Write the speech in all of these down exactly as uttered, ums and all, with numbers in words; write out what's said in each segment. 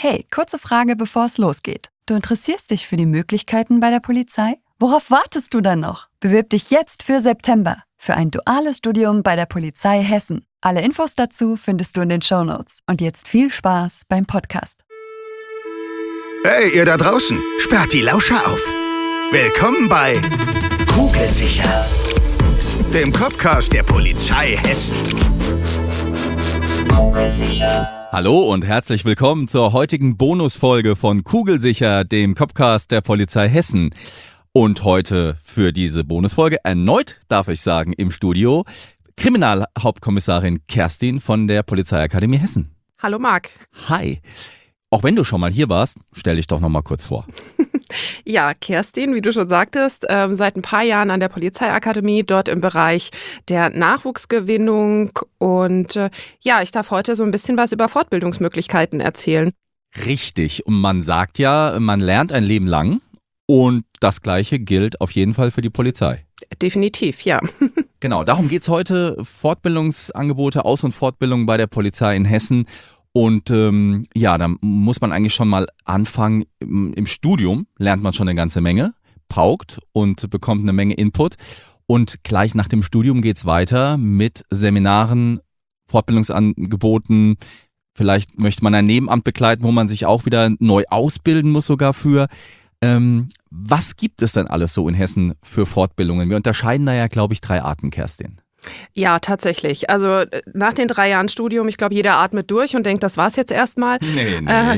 Hey, kurze Frage, bevor es losgeht. Du interessierst dich für die Möglichkeiten bei der Polizei? Worauf wartest du dann noch? Bewirb dich jetzt für September für ein duales Studium bei der Polizei Hessen. Alle Infos dazu findest du in den Shownotes. Und jetzt viel Spaß beim Podcast. Hey, ihr da draußen, sperrt die Lauscher auf. Willkommen bei Kugelsicher, dem Copcast der Polizei Hessen. Kugelsicher. Hallo und herzlich willkommen zur heutigen Bonusfolge von Kugelsicher, dem Copcast der Polizei Hessen. Und heute für diese Bonusfolge erneut, darf ich sagen, im Studio Kriminalhauptkommissarin Kerstin von der Polizeiakademie Hessen. Hallo Marc. Hi. Auch wenn du schon mal hier warst, stell dich doch noch mal kurz vor. Ja, Kerstin, wie du schon sagtest, ähm, seit ein paar Jahren an der Polizeiakademie, dort im Bereich der Nachwuchsgewinnung. Und äh, ja, ich darf heute so ein bisschen was über Fortbildungsmöglichkeiten erzählen. Richtig. Und man sagt ja, man lernt ein Leben lang. Und das Gleiche gilt auf jeden Fall für die Polizei. Definitiv, ja. Genau, darum geht es heute. Fortbildungsangebote, Aus- und Fortbildung bei der Polizei in Hessen. Und ähm, ja, da muss man eigentlich schon mal anfangen. Im, Im Studium lernt man schon eine ganze Menge, paukt und bekommt eine Menge Input. Und gleich nach dem Studium geht es weiter mit Seminaren, Fortbildungsangeboten. Vielleicht möchte man ein Nebenamt begleiten, wo man sich auch wieder neu ausbilden muss sogar für. Ähm, was gibt es denn alles so in Hessen für Fortbildungen? Wir unterscheiden da ja, glaube ich, drei Arten, Kerstin. Ja, tatsächlich. Also nach den drei Jahren Studium, ich glaube, jeder atmet durch und denkt, das war's jetzt erstmal. Nee, nee. Äh,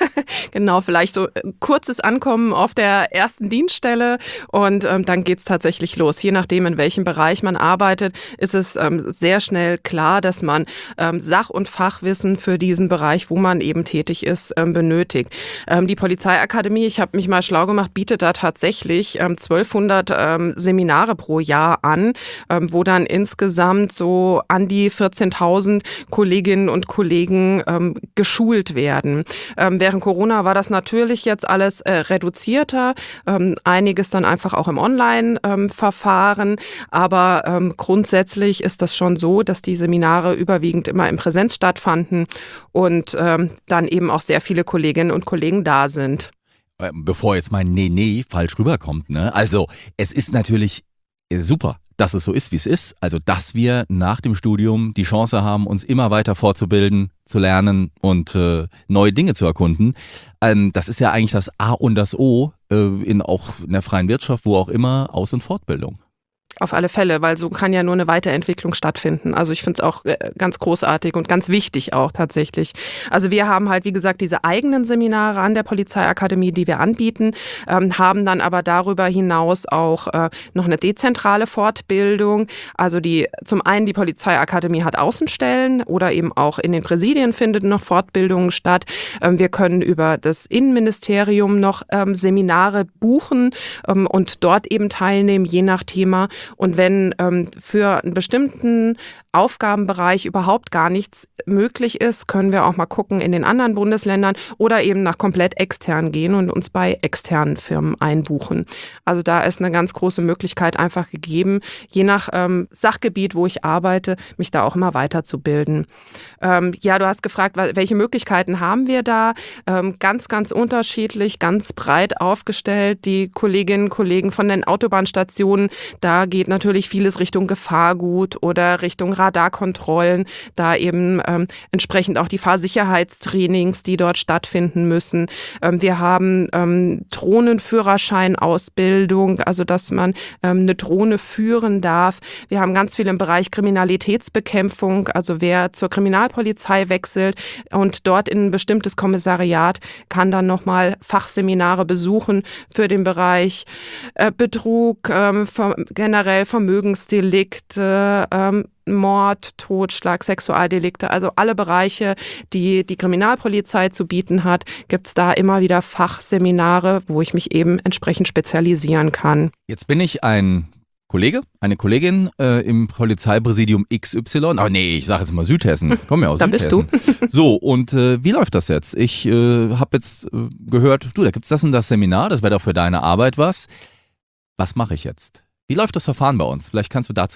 genau, vielleicht so ein kurzes Ankommen auf der ersten Dienststelle und ähm, dann geht's tatsächlich los. Je nachdem, in welchem Bereich man arbeitet, ist es ähm, sehr schnell klar, dass man ähm, Sach- und Fachwissen für diesen Bereich, wo man eben tätig ist, ähm, benötigt. Ähm, die Polizeiakademie, ich habe mich mal schlau gemacht, bietet da tatsächlich ähm, zwölfhundert ähm, Seminare pro Jahr an, ähm, wo dann ins insgesamt so an die vierzehntausend Kolleginnen und Kollegen ähm, geschult werden. Ähm, während Corona war das natürlich jetzt alles äh, reduzierter, ähm, einiges dann einfach auch im Online-Verfahren, ähm, aber ähm, grundsätzlich ist das schon so, dass die Seminare überwiegend immer in Präsenz stattfanden und ähm, dann eben auch sehr viele Kolleginnen und Kollegen da sind. Bevor jetzt mein Nee, nee falsch rüberkommt, ne? Also es ist natürlich super, dass es so ist, wie es ist. Also, dass wir nach dem Studium die Chance haben, uns immer weiter fortzubilden, zu lernen und äh, neue Dinge zu erkunden. Ähm, das ist ja eigentlich das A und das O äh, in auch in der freien Wirtschaft, wo auch immer, Aus- und Fortbildung. Auf alle Fälle, weil so kann ja nur eine Weiterentwicklung stattfinden. Also ich finde es auch ganz großartig und ganz wichtig auch tatsächlich. Also wir haben halt, wie gesagt, diese eigenen Seminare an der Polizeiakademie, die wir anbieten, ähm, haben dann aber darüber hinaus auch äh, noch eine dezentrale Fortbildung. Also die zum einen die Polizeiakademie hat Außenstellen oder eben auch in den Präsidien findet noch Fortbildungen statt. Ähm, wir können über das Innenministerium noch ähm, Seminare buchen ähm, und dort eben teilnehmen, je nach Thema. Und wenn ähm, für einen bestimmten Aufgabenbereich überhaupt gar nichts möglich ist, können wir auch mal gucken in den anderen Bundesländern oder eben nach komplett extern gehen und uns bei externen Firmen einbuchen. Also da ist eine ganz große Möglichkeit einfach gegeben, je nach ähm, Sachgebiet, wo ich arbeite, mich da auch immer weiterzubilden. Ähm, ja, du hast gefragt, welche Möglichkeiten haben wir da? Ähm, ganz, ganz unterschiedlich, ganz breit aufgestellt. Die Kolleginnen und Kollegen von den Autobahnstationen, da geht natürlich vieles Richtung Gefahrgut oder Richtung Radarkontrollen, da eben ähm, entsprechend auch die Fahrsicherheitstrainings, die dort stattfinden müssen. Ähm, wir haben ähm, Drohnenführerscheinausbildung, also dass man ähm, eine Drohne führen darf. Wir haben ganz viel im Bereich Kriminalitätsbekämpfung, also wer zur Kriminalpolizei wechselt und dort in ein bestimmtes Kommissariat kann dann nochmal Fachseminare besuchen für den Bereich äh, Betrug, ähm, ver- generell Vermögensdelikte, ähm, Mord, Totschlag, Sexualdelikte, also alle Bereiche, die die Kriminalpolizei zu bieten hat, gibt es da immer wieder Fachseminare, wo ich mich eben entsprechend spezialisieren kann. Jetzt bin ich ein Kollege, eine Kollegin äh, im Polizeipräsidium X Y. Aber nee, ich sage jetzt mal Südhessen. Komm ja aus da Südhessen. bist du. So, und äh, wie läuft das jetzt? Ich äh, habe jetzt äh, gehört, du, da gibt es das und das Seminar, das wäre doch für deine Arbeit was. Was mache ich jetzt? Wie läuft das Verfahren bei uns? Vielleicht kannst du dazu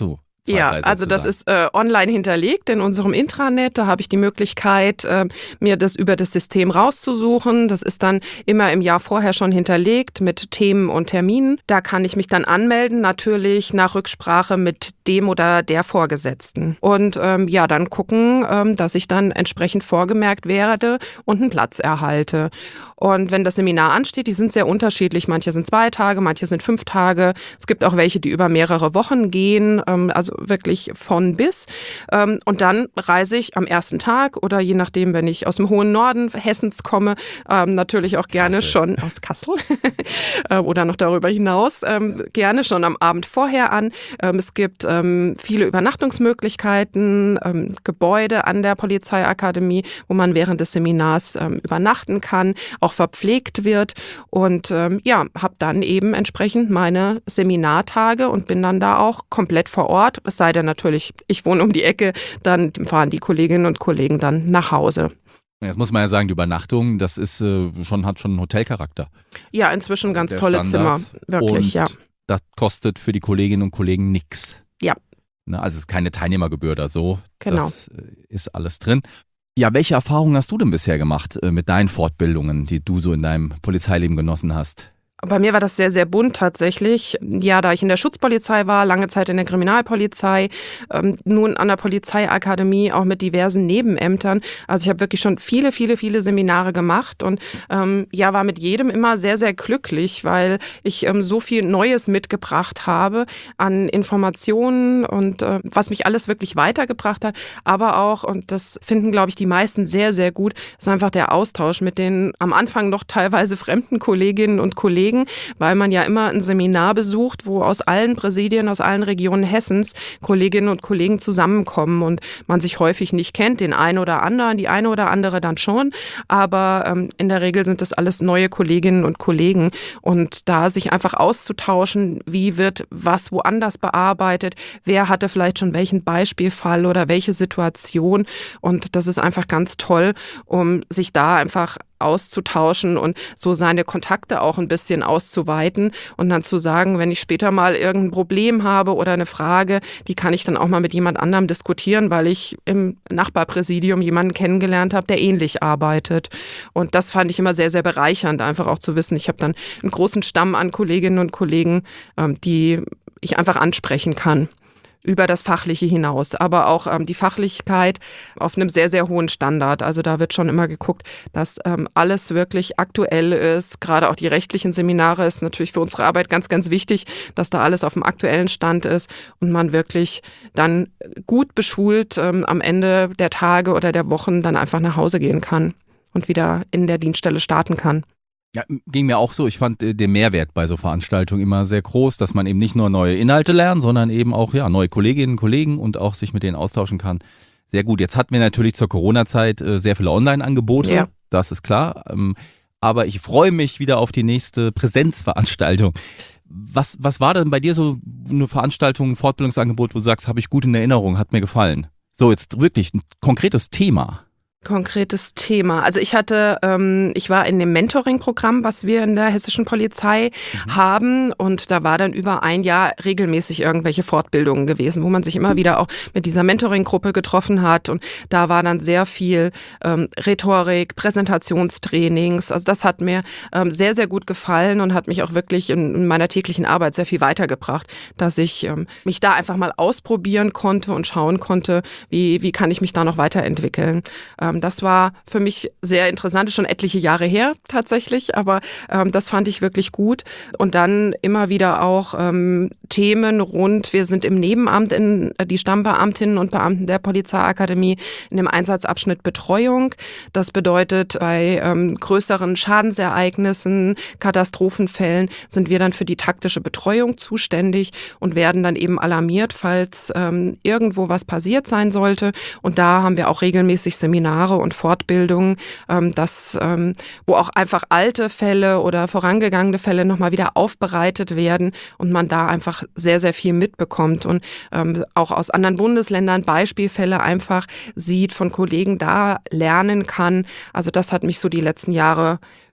zwei, ja, drei Sätze also das sagen. ist äh, online hinterlegt in unserem Intranet. Da habe ich die Möglichkeit, äh, mir das über das System rauszusuchen. Das ist dann immer im Jahr vorher schon hinterlegt mit Themen und Terminen. Da kann ich mich dann anmelden, natürlich nach Rücksprache mit dem oder der Vorgesetzten. Und ähm, ja, dann gucken, ähm, dass ich dann entsprechend vorgemerkt werde und einen Platz erhalte. Und wenn das Seminar ansteht, die sind sehr unterschiedlich. Manche sind zwei Tage, manche sind fünf Tage. Es gibt auch welche, die über mehrere Wochen gehen, ähm, also wirklich von bis. Ähm, und dann reise ich am ersten Tag oder je nachdem, wenn ich aus dem hohen Norden Hessens komme, ähm, natürlich auch gerne Kassel. schon aus Kassel äh, oder noch darüber hinaus, ähm, gerne schon am Abend vorher an. Ähm, es gibt ähm, viele Übernachtungsmöglichkeiten, ähm, Gebäude an der Polizeiakademie, wo man während des Seminars ähm, übernachten kann, auch verpflegt wird und ähm, ja, habe dann eben entsprechend meine Seminartage und bin dann da auch komplett vor Ort. Es sei denn natürlich, ich wohne um die Ecke, dann fahren die Kolleginnen und Kollegen dann nach Hause. Jetzt muss man ja sagen, die Übernachtung, das ist äh, schon, hat schon einen Hotelcharakter. Ja, inzwischen ganz Der tolle Standard. Zimmer, wirklich, und ja. das kostet für die Kolleginnen und Kollegen nichts. Ja. Ne, also es ist keine Teilnehmergebühr oder so. Genau. Das äh, ist alles drin. Ja, welche Erfahrungen hast du denn bisher gemacht äh, mit deinen Fortbildungen, die du so in deinem Polizeileben genossen hast? Bei mir war das sehr, sehr bunt tatsächlich. Ja, da ich in der Schutzpolizei war, lange Zeit in der Kriminalpolizei, ähm, nun an der Polizeiakademie auch mit diversen Nebenämtern. Also ich habe wirklich schon viele, viele, viele Seminare gemacht und ähm, ja, war mit jedem immer sehr, sehr glücklich, weil ich ähm, so viel Neues mitgebracht habe an Informationen und äh, was mich alles wirklich weitergebracht hat. Aber auch, und das finden, glaube ich, die meisten sehr, sehr gut, ist einfach der Austausch mit den am Anfang noch teilweise fremden Kolleginnen und Kollegen, weil man ja immer ein Seminar besucht, wo aus allen Präsidien, aus allen Regionen Hessens Kolleginnen und Kollegen zusammenkommen und man sich häufig nicht kennt, den einen oder anderen, die eine oder andere dann schon, aber ähm, in der Regel sind das alles neue Kolleginnen und Kollegen und da sich einfach auszutauschen, wie wird was woanders bearbeitet, wer hatte vielleicht schon welchen Beispielfall oder welche Situation und das ist einfach ganz toll, um sich da einfach auszutauschen und so seine Kontakte auch ein bisschen auszuweiten und dann zu sagen, wenn ich später mal irgendein Problem habe oder eine Frage, die kann ich dann auch mal mit jemand anderem diskutieren, weil ich im Nachbarpräsidium jemanden kennengelernt habe, der ähnlich arbeitet. Und das fand ich immer sehr, sehr bereichernd, einfach auch zu wissen, ich habe dann einen großen Stamm an Kolleginnen und Kollegen, die ich einfach ansprechen kann. Über das Fachliche hinaus, aber auch ähm, die Fachlichkeit auf einem sehr, sehr hohen Standard. Also da wird schon immer geguckt, dass ähm, alles wirklich aktuell ist. Gerade auch die rechtlichen Seminare ist natürlich für unsere Arbeit ganz, ganz wichtig, dass da alles auf dem aktuellen Stand ist und man wirklich dann gut beschult ähm, am Ende der Tage oder der Wochen dann einfach nach Hause gehen kann und wieder in der Dienststelle starten kann. Ja, ging mir auch so. Ich fand äh, den Mehrwert bei so Veranstaltungen immer sehr groß, dass man eben nicht nur neue Inhalte lernt, sondern eben auch ja, neue Kolleginnen und Kollegen und auch sich mit denen austauschen kann. Sehr gut. Jetzt hatten wir natürlich zur Corona-Zeit äh, sehr viele Online-Angebote, Ja. Das ist klar. Ähm, aber ich freue mich wieder auf die nächste Präsenzveranstaltung. Was, was war denn bei dir so eine Veranstaltung, ein Fortbildungsangebot, wo du sagst, habe ich gut in Erinnerung, hat mir gefallen? So, jetzt wirklich ein konkretes Thema. Konkretes Thema. Also ich hatte, ähm, ich war in dem Mentoring-Programm, was wir in der hessischen Polizei mhm. haben und da war dann über ein Jahr regelmäßig irgendwelche Fortbildungen gewesen, wo man sich immer wieder auch mit dieser Mentoring-Gruppe getroffen hat und da war dann sehr viel ähm, Rhetorik, Präsentationstrainings, also das hat mir ähm, sehr, sehr gut gefallen und hat mich auch wirklich in, in meiner täglichen Arbeit sehr viel weitergebracht, dass ich ähm, mich da einfach mal ausprobieren konnte und schauen konnte, wie, wie kann ich mich da noch weiterentwickeln. Ähm, Das war für mich sehr interessant, schon etliche Jahre her tatsächlich, aber ähm, das fand ich wirklich gut. Und dann immer wieder auch ähm, Themen rund, wir sind im Nebenamt, in, äh, die Stammbeamtinnen und Beamten der Polizeiakademie in dem Einsatzabschnitt Betreuung. Das bedeutet, bei ähm, größeren Schadensereignissen, Katastrophenfällen sind wir dann für die taktische Betreuung zuständig und werden dann eben alarmiert, falls ähm, irgendwo was passiert sein sollte. Und da haben wir auch regelmäßig Seminare und Fortbildungen, ähm, das, ähm, wo auch einfach alte Fälle oder vorangegangene Fälle nochmal wieder aufbereitet werden und man da einfach sehr, sehr viel mitbekommt und ähm, auch aus anderen Bundesländern Beispielfälle einfach sieht, von Kollegen da lernen kann. Also das hat mich so die letzten Jahre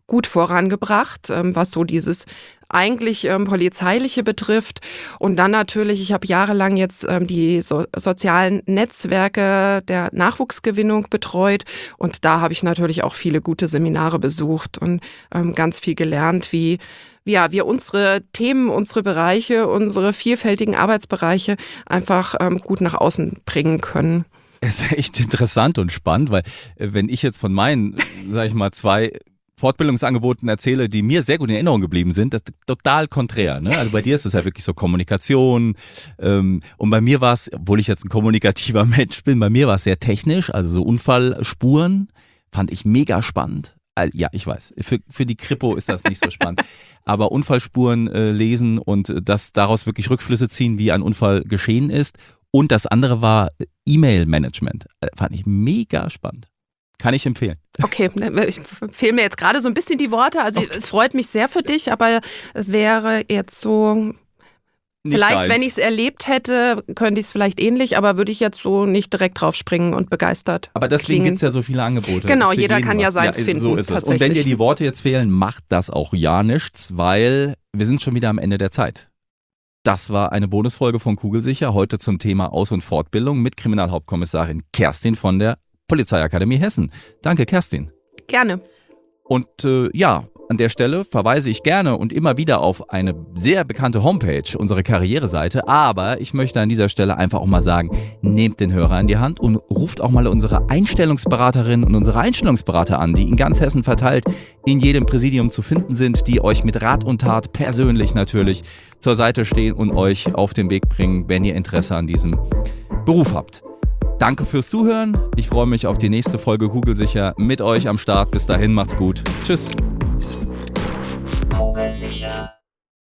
gut vorangebracht, ähm, was so dieses eigentlich ähm, Polizeiliche betrifft. Und dann natürlich, ich habe jahrelang jetzt ähm, die so, sozialen Netzwerke der Nachwuchsgewinnung betreut und da habe ich natürlich auch viele gute Seminare besucht und ähm, ganz viel gelernt, wie ja, wir unsere Themen, unsere Bereiche, unsere vielfältigen Arbeitsbereiche einfach ähm, gut nach außen bringen können. Es ist echt interessant und spannend, weil äh, wenn ich jetzt von meinen, sag ich mal, zwei Fortbildungsangeboten erzähle, die mir sehr gut in Erinnerung geblieben sind, das ist total konträr. Ne? Also bei dir ist es ja wirklich so Kommunikation ähm, und bei mir war es, obwohl ich jetzt ein kommunikativer Mensch bin, bei mir war es sehr technisch, also so Unfallspuren fand ich mega spannend. Also, ja, ich weiß, für, für die Kripo ist das nicht so spannend, aber Unfallspuren äh, lesen und äh, das daraus wirklich Rückschlüsse ziehen, wie ein Unfall geschehen ist. Und das andere war E-Mail-Management. Äh, fand ich mega spannend. Kann ich empfehlen. Okay, ich fehlen mir jetzt gerade so ein bisschen die Worte. Also okay. Es freut mich sehr für dich, aber es wäre jetzt so, nicht vielleicht, deins. Wenn ich es erlebt hätte, könnte ich es vielleicht ähnlich, aber würde ich jetzt so nicht direkt drauf springen und begeistert Aber deswegen gibt es ja so viele Angebote. Genau, jeder kann ja seins ja, finden. So ist es. Und wenn dir die Worte jetzt fehlen, macht das auch ja nichts, weil wir sind schon wieder am Ende der Zeit. Das war eine Bonusfolge von Kugelsicher, heute zum Thema Aus- und Fortbildung mit Kriminalhauptkommissarin Kerstin von der Polizeiakademie Hessen. Danke, Kerstin. Gerne. Und äh, ja, an der Stelle verweise ich gerne und immer wieder auf eine sehr bekannte Homepage, unsere Karriereseite. Aber ich möchte an dieser Stelle einfach auch mal sagen, nehmt den Hörer in die Hand und ruft auch mal unsere Einstellungsberaterinnen und unsere Einstellungsberater an, die in ganz Hessen verteilt in jedem Präsidium zu finden sind, die euch mit Rat und Tat persönlich natürlich zur Seite stehen und euch auf den Weg bringen, wenn ihr Interesse an diesem Beruf habt. Danke fürs Zuhören. Ich freue mich auf die nächste Folge Kugelsicher mit euch am Start. Bis dahin, macht's gut. Tschüss. Kugelsicher.